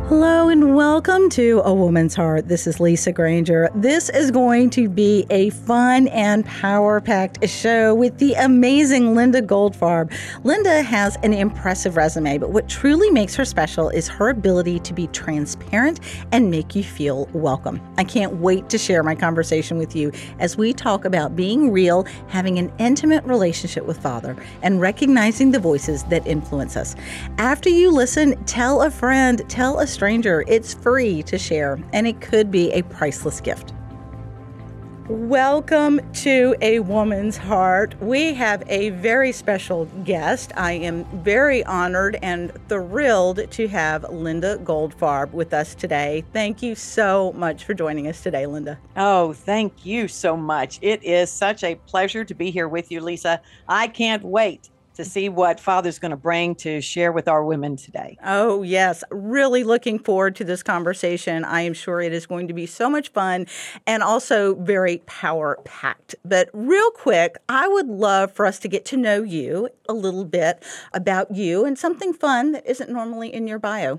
Hello and welcome to A Woman's Heart. This is Lisa Granger. This is going to be a fun and power-packed show with the amazing Linda Goldfarb. Linda has an impressive resume, but what truly makes her special is her ability to be transparent and make you feel welcome. I can't wait to share my conversation with you as we talk about being real, having an intimate relationship with Father, and recognizing the voices that influence us. After you listen, tell a friend, tell a stranger. It's free to share, and it could be a priceless gift. Welcome to A Woman's Heart. We have a very special guest. I am very honored and thrilled to have Linda Goldfarb with us today. Thank you so much for joining us today, Linda. Oh, thank you so much. It is such a pleasure to be here with you, Lisa. I can't wait to see what Father's going to bring to share with our women today. Oh, yes. Really looking forward to this conversation. I am sure it is going to be so much fun and also very power-packed. But real quick, I would love for us to get to know you a little bit about you and something fun that isn't normally in your bio.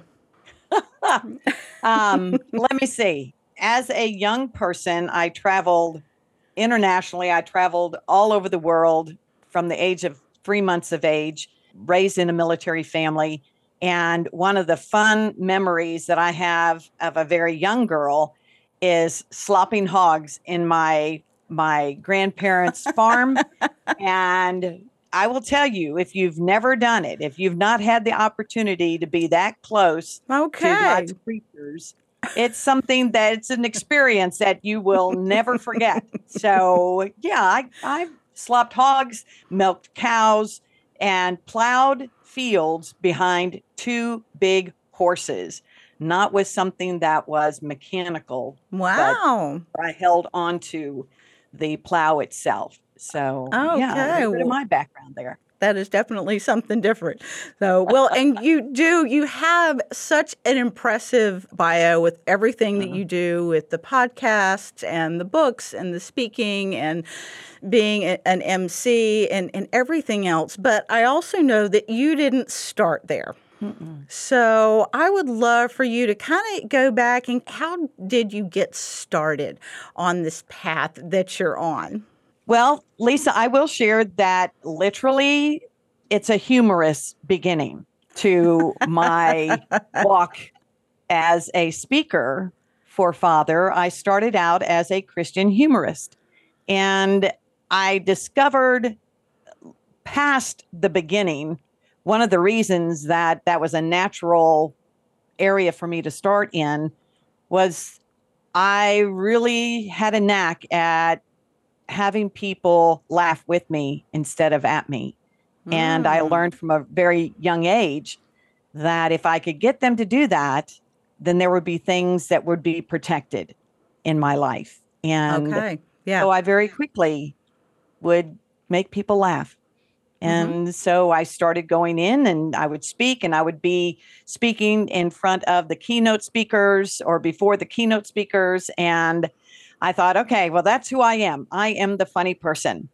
Let me see. As a young person, I traveled internationally. I traveled all over the world from the age of 3 months of age, raised in a military family. And one of the fun memories that I have of a very young girl is slopping hogs in my grandparents' farm. And I will tell you, if you've never done it, if you've not had the opportunity to be that close to God's creatures, it's something it's an experience that you will never forget. So yeah, I've slopped hogs, milked cows, and plowed fields behind 2 big horses, not with something that was mechanical. Wow. But I held on to the plow itself. So yeah, a little bit of my background there. That is definitely something different. So, well, and you have such an impressive bio with everything that you do with the podcasts and the books and the speaking and being an MC and everything else. But I also know that you didn't start there. So I would love for you to kind of go back and how did you get started on this path that you're on? Well, Lisa, I will share that literally it's a humorous beginning to my walk as a speaker for Father. I started out as a Christian humorist, and I discovered past the beginning, one of the reasons that was a natural area for me to start in was I really had a knack at having people laugh with me instead of at me. And I learned from a very young age that if I could get them to do that, then there would be things that would be protected in my life. And so I very quickly would make people laugh. And so I started going in and I would speak, and I would be speaking in front of the keynote speakers or before the keynote speakers. And I thought, okay, well, that's who I am. I am the funny person.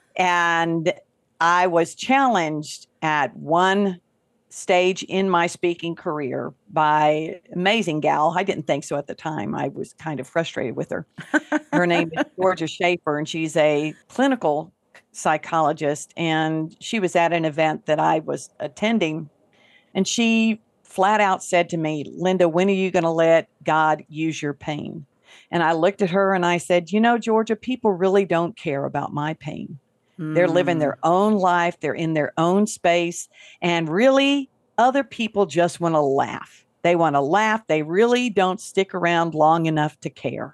And I was challenged at one stage in my speaking career by an amazing gal. I didn't think so at the time. I was kind of frustrated with her. Her name is Georgia Schaefer, and she's a clinical psychologist. And she was at an event that I was attending. And she flat out said to me, Linda, when are you going to let God use your pain? And I looked at her and I said, you know, Georgia, people really don't care about my pain. They're living their own life. They're in their own space. And really, other people just want to laugh. They want to laugh. They really don't stick around long enough to care.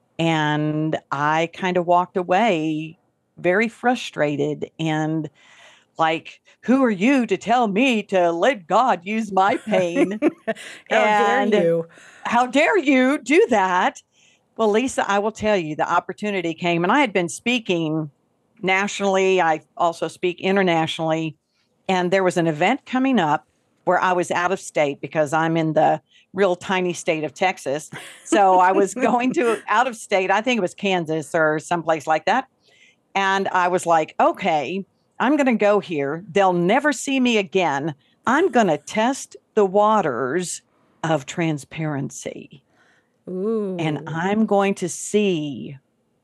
And I kind of walked away very frustrated and like, who are you to tell me to let God use my pain? How dare you? How dare you do that? Well, Lisa, I will tell you, the opportunity came, and I had been speaking nationally. I also speak internationally. And there was an event coming up where I was out of state because I'm in the real tiny state of Texas. So I was going to out of state. I think it was Kansas or someplace like that. And I was like, okay, I'm going to go here. They'll never see me again. I'm going to test the waters of transparency. Ooh. And I'm going to see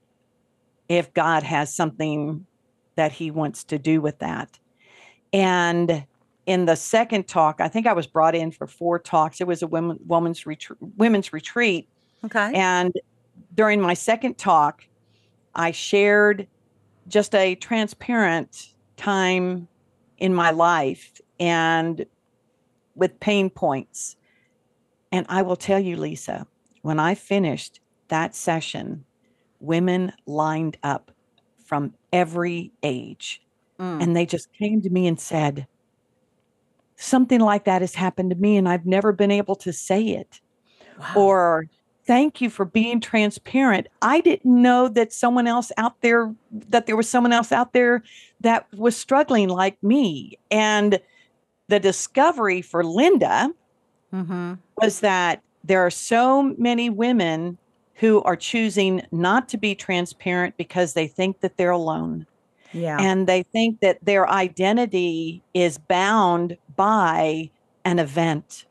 if God has something that he wants to do with that. And in the second talk, I think I was brought in for 4 talks. It was a women's retreat. Okay. And during my second talk, I shared just a transparent time in my life and with pain points. And I will tell you, Lisa, when I finished that session, women lined up from every age. And they just came to me and said, something like that has happened to me and I've never been able to say it. Wow. Or thank you for being transparent. I didn't know that there was someone else out there that was struggling like me. And the discovery for Linda was that there are so many women who are choosing not to be transparent because they think that they're alone. Yeah. And they think that their identity is bound by an event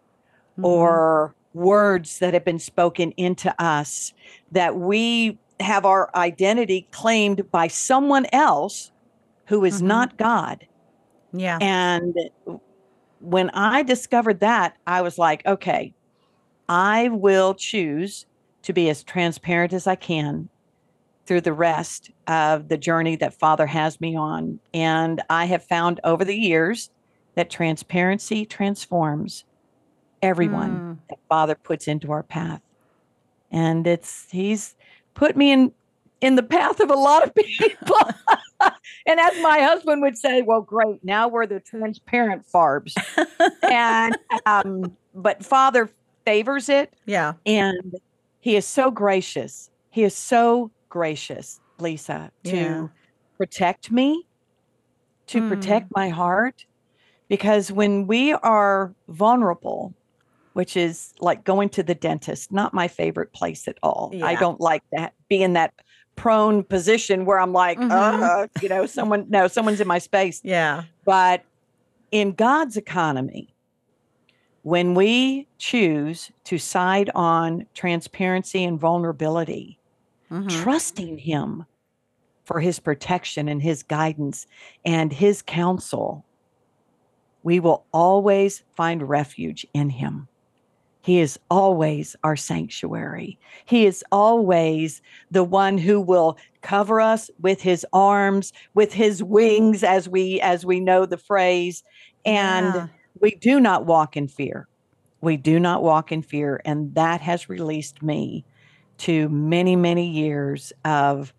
or words that have been spoken into us, that we have our identity claimed by someone else who is not God. Yeah. And when I discovered that, I was like, okay, I will choose to be as transparent as I can through the rest of the journey that Father has me on. And I have found over the years that transparency transforms everyone that Father puts into our path. And he's put me in the path of a lot of people. And as my husband would say, well, great, now we're the transparent Farbs. And but Father favors it. Yeah. And he is so gracious. He is so gracious, Lisa, to protect me, to protect my heart. Because when we are vulnerable, which is like going to the dentist, not my favorite place at all. Yeah. I don't like that, be in that prone position where I'm like, someone's in my space. Yeah. But in God's economy, when we choose to side on transparency and vulnerability, trusting him for his protection and his guidance and his counsel, we will always find refuge in him. He is always our sanctuary. He is always the one who will cover us with his arms, with his wings, as we know the phrase. And we do not walk in fear. We do not walk in fear. And that has released me to many, many years of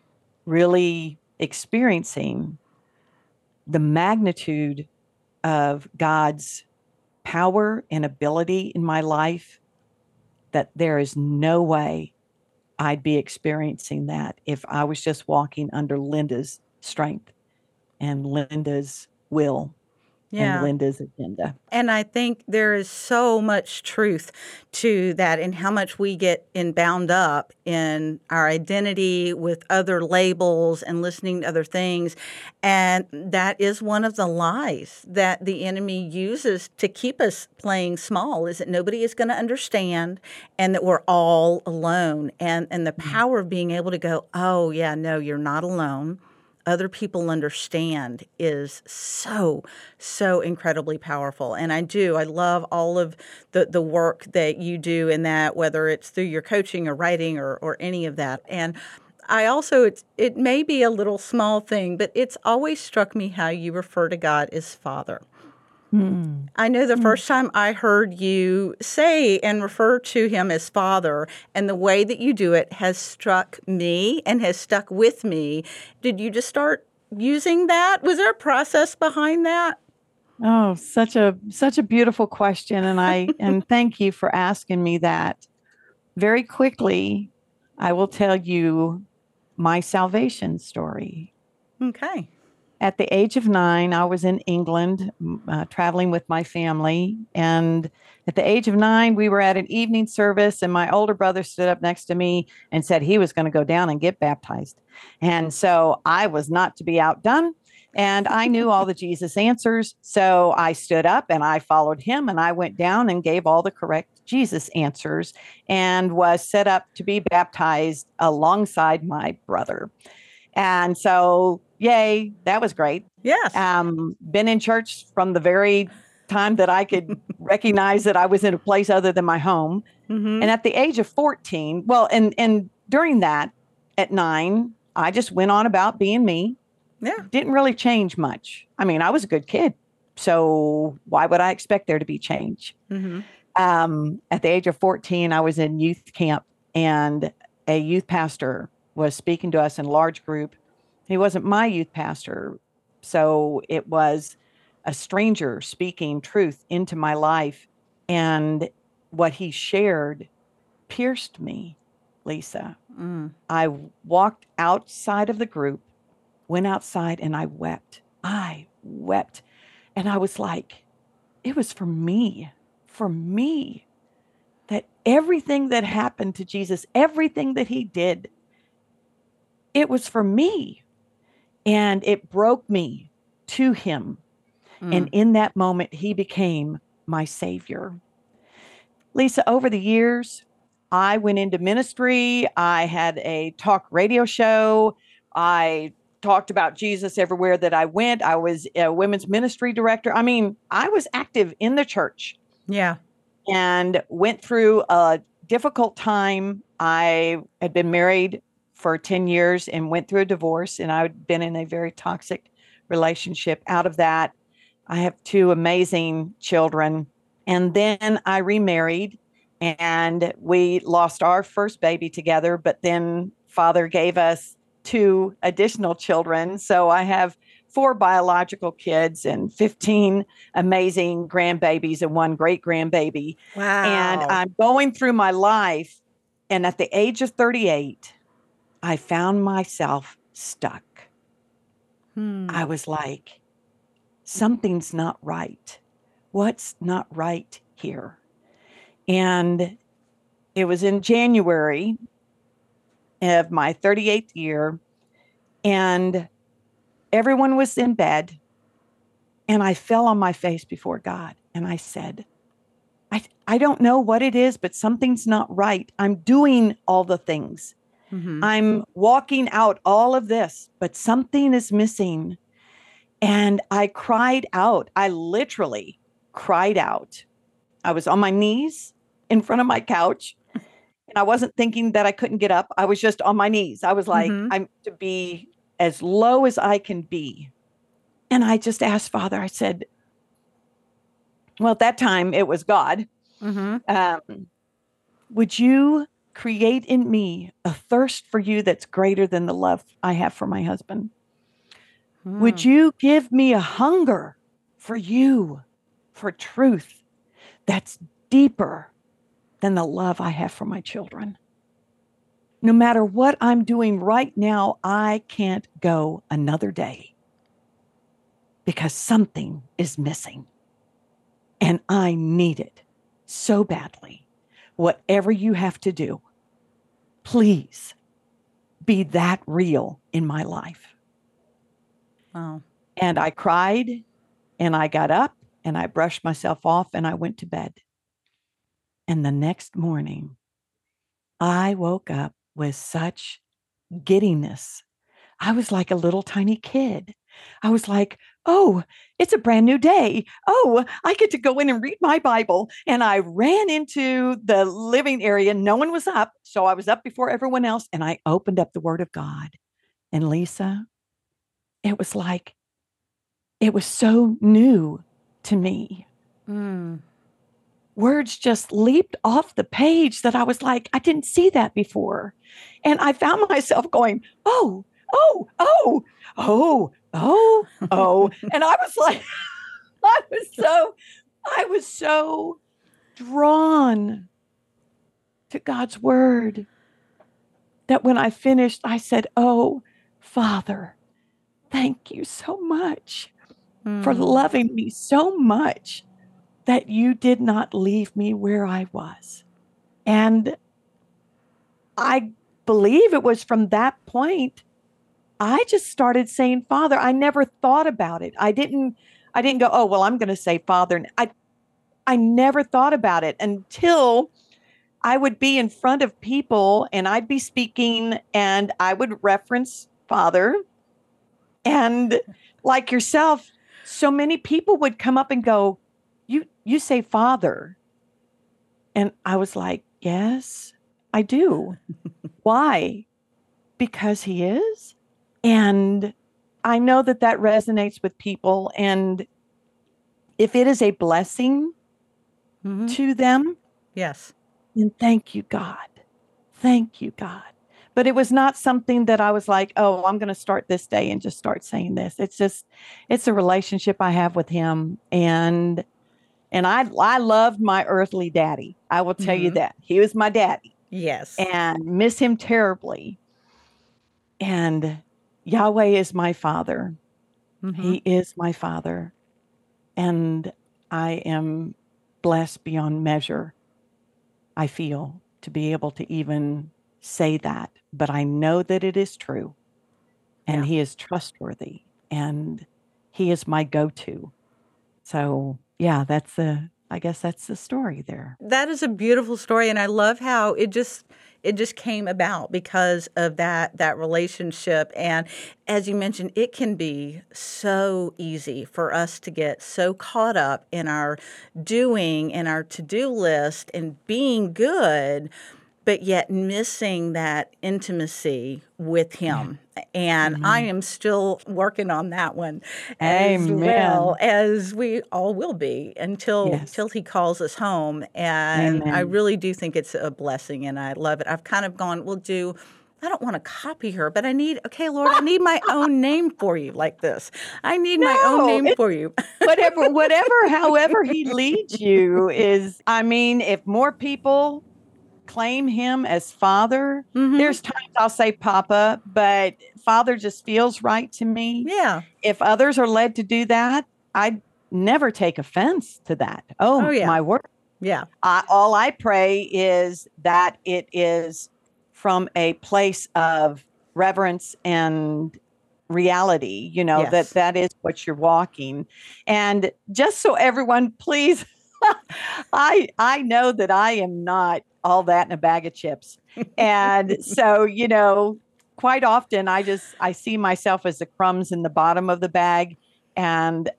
really experiencing the magnitude of God's power and ability in my life, that there is no way I'd be experiencing that if I was just walking under Linda's strength and Linda's will and Linda's agenda. And I think there is so much truth to that, and how much we get bound up in our identity with other labels and listening to other things. And that is one of the lies that the enemy uses to keep us playing small, is that nobody is going to understand and that we're all alone. And the power of being able to go, oh, yeah, no, you're not alone. Other people understand is so incredibly powerful. And I love all of the work that you do in that, whether it's through your coaching or writing or any of that. And I also, it may be a little small thing, but it's always struck me how you refer to God as Father. I know the first time I heard you say and refer to him as Father, and the way that you do it has struck me and has stuck with me. Did you just start using that? Was there a process behind that? Oh, such a beautiful question. And thank you for asking me that. Very quickly, I will tell you my salvation story. Okay. At the age of 9, I was in England traveling with my family. And at the age of 9, we were at an evening service, and my older brother stood up next to me and said he was going to go down and get baptized. And so I was not to be outdone. And I knew all the Jesus answers. So I stood up and I followed him and I went down and gave all the correct Jesus answers and was set up to be baptized alongside my brother. And so, yay, that was great. Yes. Been in church from the very time that I could recognize that I was in a place other than my home. Mm-hmm. And at the age of 14, well, and during that, at 9, I just went on about being me. Yeah. Didn't really change much. I mean, I was a good kid. So why would I expect there to be change? Mm-hmm. At the age of 14, I was in youth camp and a youth pastor was speaking to us in a large group. He wasn't my youth pastor. So it was a stranger speaking truth into my life. And what he shared pierced me, Lisa. Mm. I walked outside of the group, went outside, and I wept. I wept. And I was like, it was for me, that everything that happened to Jesus, everything that he did, it was for me. And it broke me to him. And in that moment, he became my savior. Lisa, over the years, I went into ministry. I had a talk radio show. I talked about Jesus everywhere that I went. I was a women's ministry director. I mean, I was active in the church. Yeah. And went through a difficult time. I had been married for 10 years and went through a divorce, and I had been in a very toxic relationship. Out of that, I have 2 amazing children. And then I remarried and we lost our first baby together, but then Father gave us 2 additional children. So I have 4 biological kids and 15 amazing grandbabies and 1 great grandbaby. Wow. And I'm going through my life. And at the age of 38, I found myself stuck. I was like, something's not right. What's not right here? And it was in January of my 38th year, and everyone was in bed, and I fell on my face before God, and I said, I don't know what it is, but something's not right. I'm doing all the things. Mm-hmm. I'm walking out all of this, but something is missing. And I cried out. I literally cried out. I was on my knees in front of my couch, and I wasn't thinking that I couldn't get up. I was just on my knees. I was like, I'm to be as low as I can be. And I just asked Father, I said, well, at that time it was God. Would you create in me a thirst for you that's greater than the love I have for my husband? Would you give me a hunger for you, for truth that's deeper than the love I have for my children? No matter what I'm doing right now, I can't go another day because something is missing and I need it so badly. Whatever you have to do, please be that real in my life. Wow. And I cried and I got up and I brushed myself off and I went to bed. And the next morning, I woke up with such giddiness. I was like a little tiny kid. I was like, oh, it's a brand new day. Oh, I get to go in and read my Bible. And I ran into the living area. No one was up. So I was up before everyone else. And I opened up the Word of God. And Lisa, it was like, it was so new to me. Words just leaped off the page that I was like, I didn't see that before. And I found myself going, oh, oh, oh, oh, oh, oh. And I was like, I was so drawn to God's word that when I finished, I said, oh, Father, thank you so much for loving me so much that you did not leave me where I was. And I believe it was from that point I just started saying Father. I never thought about it. I didn't go, oh, well, I'm going to say Father. I never thought about it until I would be in front of people and I'd be speaking and I would reference Father. And like yourself, so many people would come up and go, you say Father. And I was like, yes, I do. Why? Because he is. And I know that that resonates with people. And if it is a blessing to them, yes. then thank you, God. Thank you, God. But it was not something that I was like, oh, I'm going to start this day and just start saying this. It's a relationship I have with him. And I loved my earthly daddy. I will tell you that. He was my daddy. Yes. And miss him terribly. And Yahweh is my father. He is my father. And I am blessed beyond measure, I feel, to be able to even say that. But I know that it is true. And he is trustworthy. And he is my go-to. So, yeah, I guess that's the story there. That is a beautiful story. And I love how it just came about because of that relationship. And as you mentioned, it can be so easy for us to get so caught up in our doing and our to-do list and being good, but yet missing that intimacy with him. And I am still working on that one as well, as we all will be until he calls us home. And I really do think it's a blessing, and I love it. I've kind of gone, I don't want to copy her, but Lord, I need my own name for you like this. I need my own name for you. However he leads you is, if more people claim him as Father, there's times I'll say Papa, but Father just feels right to me. Yeah. If others are led to do that, I never take offense to that. Oh yeah. My word. Yeah. All I pray is that it is from a place of reverence and reality, that is what you're walking. And just so everyone, please, I know that I am not all that in a bag of chips. And so, quite often I see myself as the crumbs in the bottom of the bag. And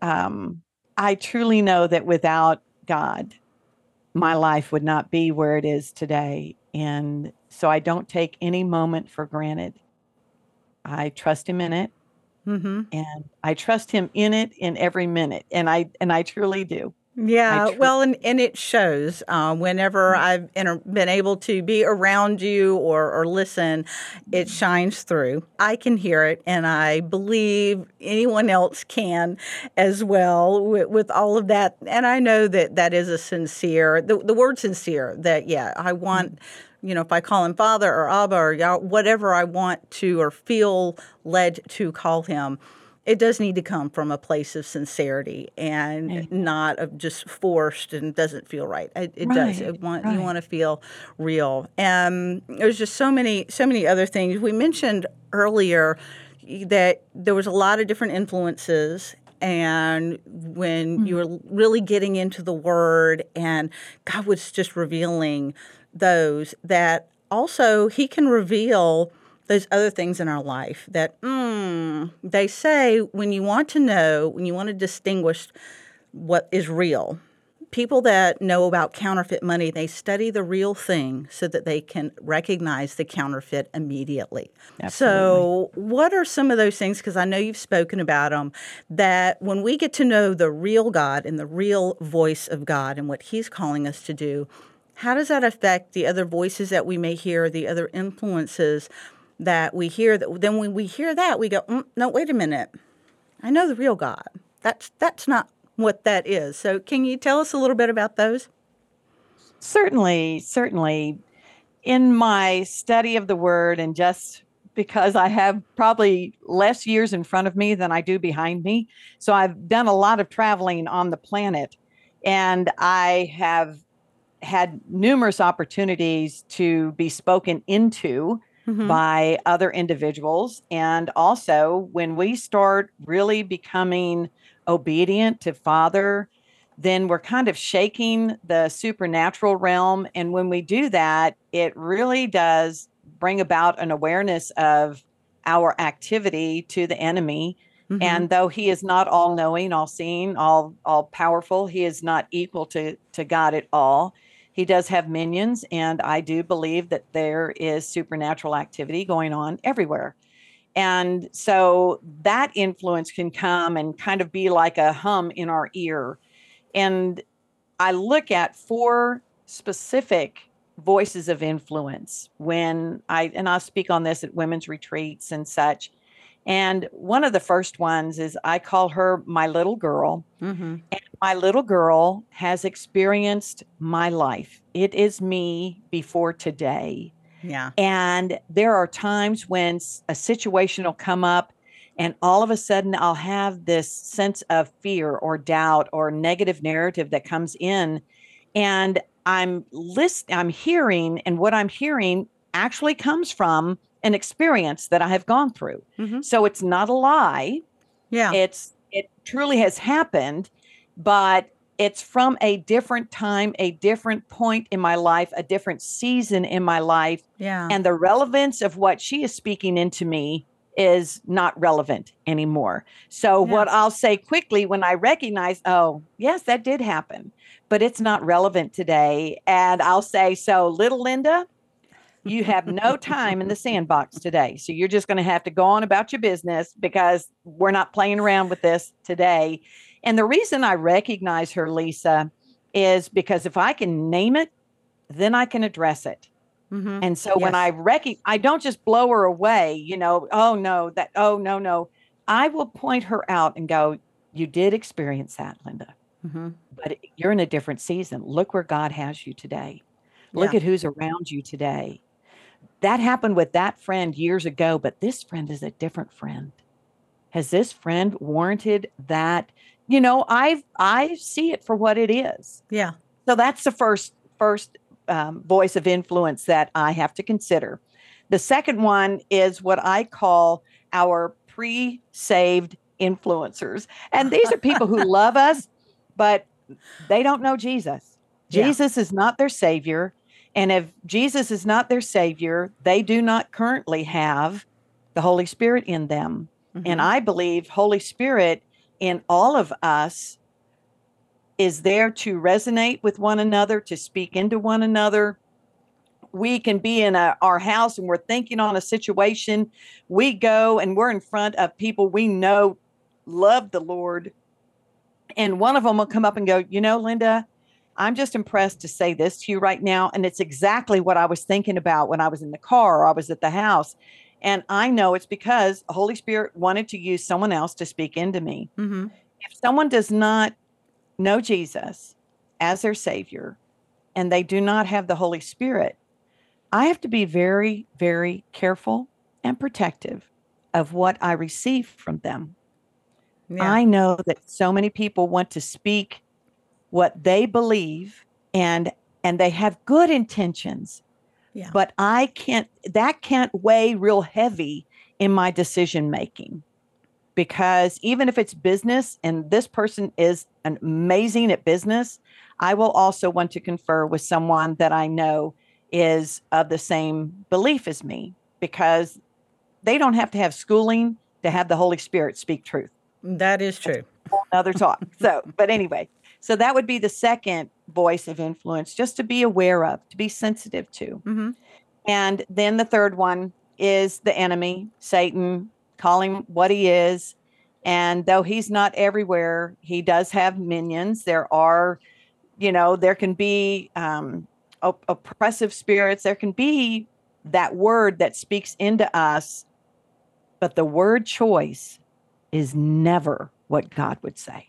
I truly know that without God, my life would not be where it is today. And so I don't take any moment for granted. I trust him in it. And I trust him in it in every minute. And I truly do. Yeah, and it shows whenever I've been able to be around you or listen, it shines through. I can hear it, and I believe anyone else can as well with all of that. And I know that is a sincere, the word sincere, that, I want, if I call him Father or Abba or Yah, whatever I want to or feel led to call him, it does need to come from a place of sincerity and not of just forced and doesn't feel right. It does. You want to feel real. And there's just so many other things. We mentioned earlier that there was a lot of different influences. And when you were really getting into the Word and God was just revealing those, that also he can reveal those other things in our life that they say when you want to distinguish what is real. People that know about counterfeit money, they study the real thing so that they can recognize the counterfeit immediately. Absolutely. So what are some of those things, because I know you've spoken about them, that when we get to know the real God and the real voice of God and what he's calling us to do, how does that affect the other voices that we may hear, the other influences that we hear? Then when we hear that, we go, no, wait a minute. I know the real God. That's not what that is. So can you tell us a little bit about those? Certainly. In my study of the Word, and just because I have probably less years in front of me than I do behind me, so I've done a lot of traveling on the planet, and I have had numerous opportunities to be spoken into by other individuals. And also, when we start really becoming obedient to Father, then we're kind of shaking the supernatural realm. And when we do that, it really does bring about an awareness of our activity to the enemy. And though he is not all knowing, all seeing, all powerful, he is not equal to God at all. He does have minions, and I do believe that there is supernatural activity going on everywhere. And so that influence can come and kind of be like a hum in our ear. And I look at 4 specific voices of influence when I'll speak on this at women's retreats and such. And one of the first ones is I call her my little girl. And my little girl has experienced my life. It is me before today. Yeah. And there are times when a situation will come up and all of a sudden I'll have this sense of fear or doubt or negative narrative that comes in. And I'm hearing, and what I'm hearing actually comes from an experience that I have gone through. So it's not a lie. Yeah. It truly has happened, but it's from a different time, a different point in my life, a different season in my life. Yeah. And the relevance of what she is speaking into me is not relevant anymore. So what I'll say quickly when I recognize, oh, yes, that did happen, but it's not relevant today. And I'll say, so little Linda, you have no time in the sandbox today. So you're just going to have to go on about your business because we're not playing around with this today. And the reason I recognize her, Lisa, is because if I can name it, then I can address it. And so when I don't just blow her away, oh no. I will point her out and go, you did experience that, Linda, but you're in a different season. Look where God has you today. Look at who's around you today. That happened with that friend years ago, but this friend is a different friend. Has this friend warranted that? I see it for what it is. Yeah. So that's the first voice of influence that I have to consider. The second one is what I call our pre-saved influencers. And these are people who love us, but they don't know Jesus. Jesus is not their savior. And if Jesus is not their savior, they do not currently have the Holy Spirit in them. And I believe Holy Spirit in all of us is there to resonate with one another, to speak into one another. We can be in our house and we're thinking on a situation. We go and we're in front of people we know love the Lord. And one of them will come up and go, Linda, I'm just impressed to say this to you right now. And it's exactly what I was thinking about when I was in the car or I was at the house. And I know it's because the Holy Spirit wanted to use someone else to speak into me. If someone does not know Jesus as their savior and they do not have the Holy Spirit, I have to be very, very careful and protective of what I receive from them. I know that so many people want to speak what they believe and they have good intentions, but that can't weigh real heavy in my decision making, because even if it's business and this person is amazing at business, I will also want to confer with someone that I know is of the same belief as me, because they don't have to have schooling to have the Holy Spirit speak truth. That is true. Another talk. But anyway, so that would be the second voice of influence, just to be aware of, to be sensitive to. And then the third one is the enemy, Satan, call him what he is. And though he's not everywhere, he does have minions. There are, there can be oppressive spirits. There can be that word that speaks into us, but the word choice is never what God would say.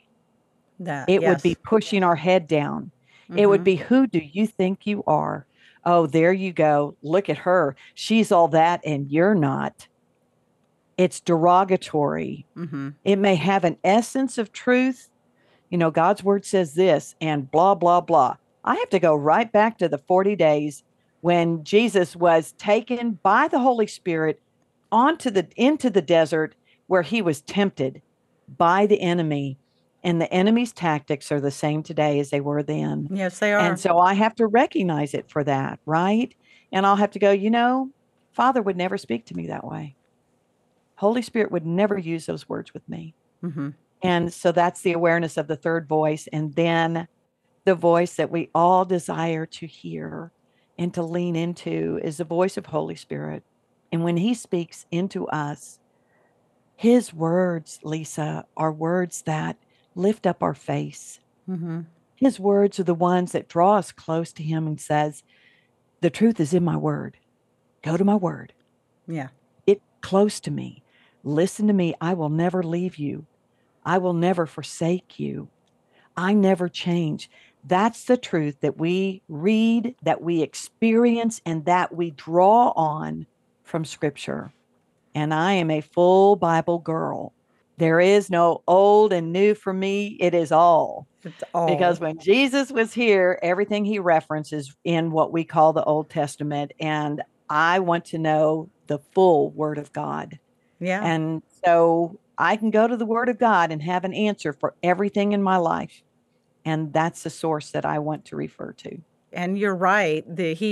It would be pushing our head down. It would be, who do you think you are? Oh, there you go. Look at her. She's all that and you're not. It's derogatory. It may have an essence of truth. God's word says this and blah, blah, blah. I have to go right back to the 40 days when Jesus was taken by the Holy Spirit into the desert where he was tempted by the enemy. And the enemy's tactics are the same today as they were then. Yes, they are. And so I have to recognize it for that, right? And I'll have to go, Father would never speak to me that way. Holy Spirit would never use those words with me. Mm-hmm. And so that's the awareness of the third voice. And then the voice that we all desire to hear and to lean into is the voice of Holy Spirit. And when he speaks into us, his words, Lisa, are words that lift up our face. Mm-hmm. His words are the ones that draw us close to him and says, the truth is in my word. Go to my word. Yeah. It's close to me. Listen to me. I will never leave you. I will never forsake you. I never change. That's the truth that we read, that we experience, and that we draw on from Scripture. And I am a full Bible girl. There is no old and new for me. It is all. It's all. Because when Jesus was here, everything he references in what we call the Old Testament. And I want to know the full Word of God. Yeah. And so I can go to the Word of God and have an answer for everything in my life. And that's the source that I want to refer to. And you're right.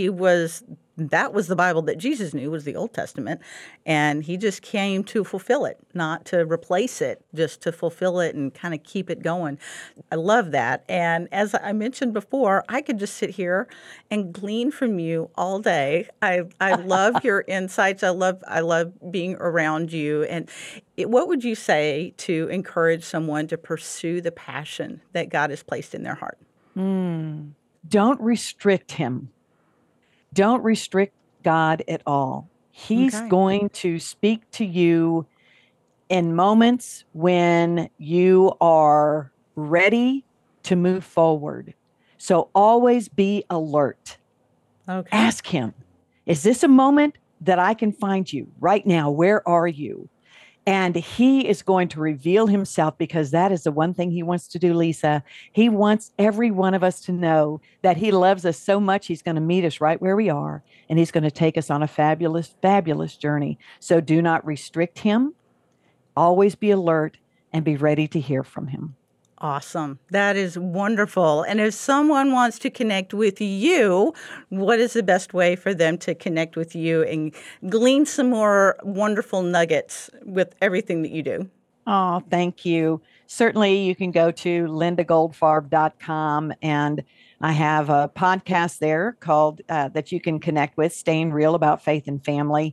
That was the Bible that Jesus knew, was the Old Testament. And he just came to fulfill it, not to replace it, just to fulfill it and kind of keep it going. I love that. And as I mentioned before, I could just sit here and glean from you all day. I love your insights. I love being around you. And what would you say to encourage someone to pursue the passion that God has placed in their heart? Don't restrict him. Don't restrict God at all. He's going to speak to you in moments when you are ready to move forward. So always be alert. Okay. Ask him, is this a moment that I can find you right now? Where are you? And he is going to reveal himself, because that is the one thing he wants to do, Lisa. He wants every one of us to know that he loves us so much, he's going to meet us right where we are, and he's going to take us on a fabulous, fabulous journey. So do not restrict him. Always be alert and be ready to hear from him. Awesome. That is wonderful. And if someone wants to connect with you, what is the best way for them to connect with you and glean some more wonderful nuggets with everything that you do? Oh, thank you. Certainly, you can go to lindagoldfarb.com, and I have a podcast there called that you can connect with, Staying Real About Faith and Family.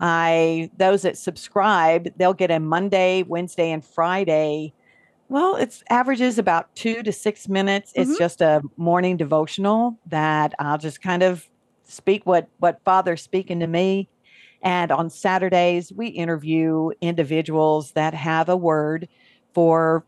Those that subscribe, they'll get a Monday, Wednesday, and Friday. Well, it averages about 2 to 6 minutes. It's just a morning devotional that I'll just kind of speak what Father's speaking to me. And on Saturdays, we interview individuals that have a word for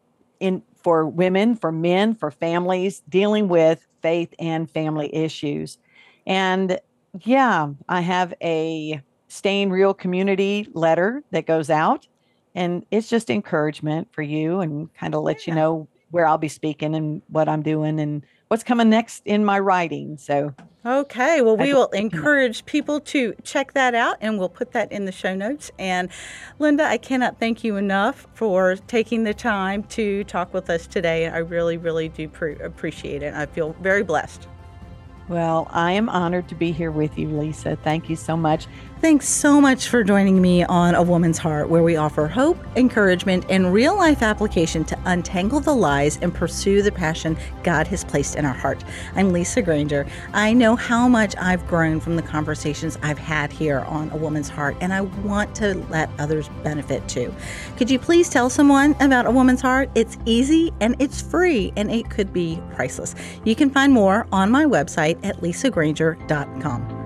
women, for men, for families dealing with faith and family issues. And yeah, I have a Staying Real community letter that goes out. And it's just encouragement for you and kind of let you know where I'll be speaking and what I'm doing and what's coming next in my writing. So, okay. Well, we will encourage people to check that out, and we'll put that in the show notes. And Linda, I cannot thank you enough for taking the time to talk with us today. I really, really do appreciate it. I feel very blessed. Well, I am honored to be here with you, Lisa. Thank you so much. Thanks so much for joining me on A Woman's Heart, where we offer hope, encouragement, and real-life application to untangle the lies and pursue the passion God has placed in our heart. I'm Lisa Granger. I know how much I've grown from the conversations I've had here on A Woman's Heart, and I want to let others benefit too. Could you please tell someone about A Woman's Heart? It's easy and it's free, and it could be priceless. You can find more on my website at lisagranger.com.